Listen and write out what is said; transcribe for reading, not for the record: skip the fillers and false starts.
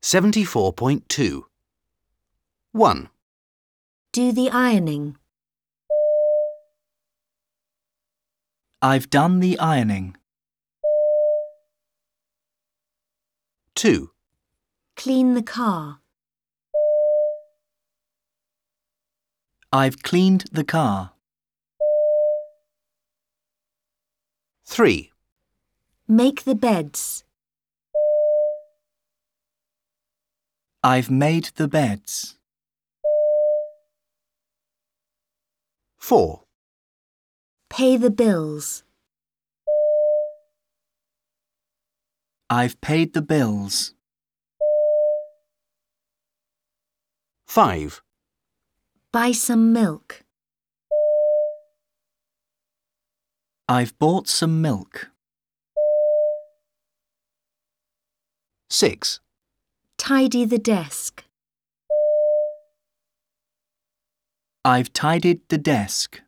74.2. 1. Do the ironing. I've done the ironing. 2. Clean the car. I've cleaned the car. 3. Make the beds. I've made the beds. 4. Pay the bills. I've paid the bills. 5. Buy some milk. I've bought some milk. 6. Tidy the desk. I've tidied the desk.